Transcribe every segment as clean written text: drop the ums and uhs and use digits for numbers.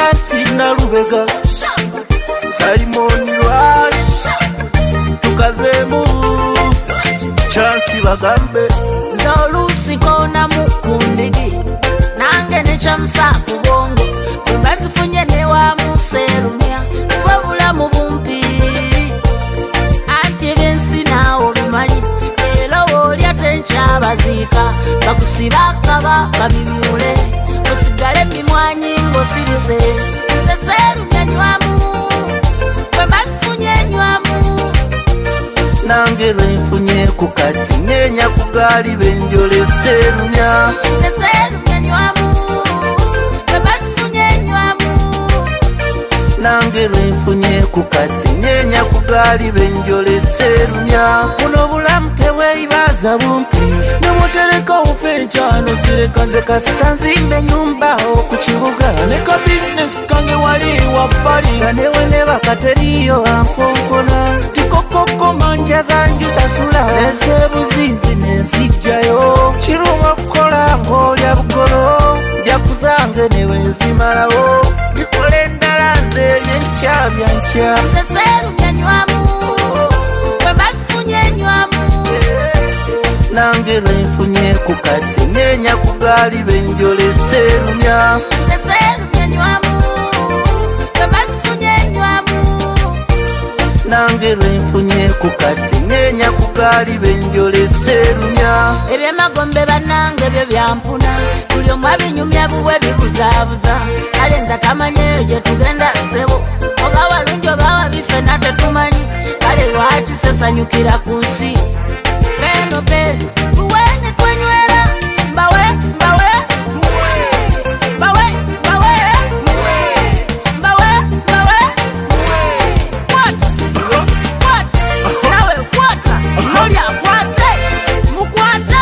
Francis Nalubega Simon Rwali tukazemu Chansi bagambe Zolusi kona mukundigi nange nechamsa kubongo Mbazifunye newa muserumya Wabula mubumpi Anti bensi nawo bimanyi Elo olya tencha bazika Bakusibaka babibiule Osigale mimwanyi ngosirise Nze serumya nywamu Mbazifunye nywamu Nange lwenfunye kukati Nyenya kugali benjole serumya Nze serumya nywamu Mbazifunye nywamu Nange lwenfunye kukati Nyenya kugali benjole serumya Kuno bulamu tebweyibaza bumpi Nemutereka ufenchano zireka Nze kasita nzimbe nyumba okukibuga Neka business kange wali wapali Ganewe ne bakateriyo amponkona Tikokoko manja zanju sasula Eze buzinzi nenzijjayo Kiruma kukola ng'olya bugolo Byakuzange newe nzimalawo Bikole endala nze nyenkyabya nkya Nze serumya nywamu Mbazifunye nywamu Nange lwenfunye kukadde Nyenya kugali benjole serumya Nze serumya nywamu Mbazifunye nywamu Nange lwenfunye kukadde Nyenya kugali benjole serumya Ebyemagombe bannange byo byampuna Buli omu abinyumya buwe bibuzaabuza Kale nze tamanyeyo gye tugenda ssebo Oba walungi oba wabife nate tumanyi Kale lwaki sesanyukira ku nsi Beno bebi buwenye twenywera Mbawe Mbawe Mbawe Kwata Nawe kwata Nolya kwate Mukwate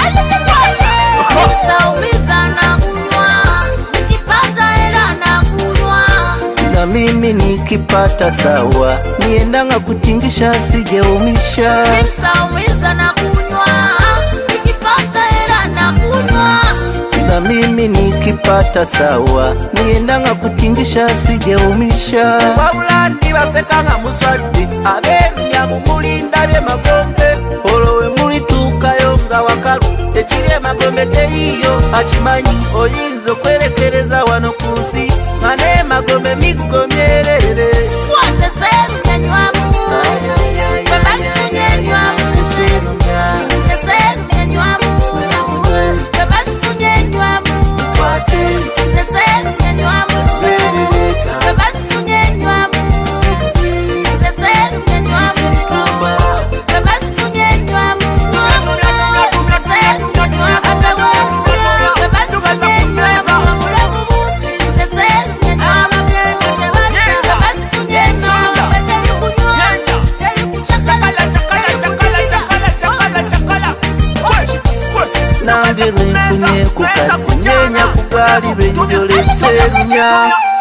Nisaumiza na kunywa Nikipata hela na kunywa Na mimi nikipata sawa Niendanga kutingisha sijeumisha Nisaumiza na kunywa Nikipata hela na kunywa Na mimi nikipata sawa Niendanga kutingisha sijeumisha Wabula ndibasekanga muswadde Aberumya mumulinda bye magombe Olowe mulituukayo nga wakalu Ekiri emagombe teriyo akimanyi Oyinza okwerekereza wano ku nsi Nga n'emagombe migomyerere Nze serumya nywamu Mbazifunye nywamu Nze serumya nywamu Mbazifunye nywamu Nze serumya nywamu Mbazifunye nywamu Nze serumya nywamu Mbazifunye nywamu Nze serumya nywamu Mbazifunye nywamu Nze serumya nywamu Nange lwenfunye kukati Nyenya kugali benjole serumya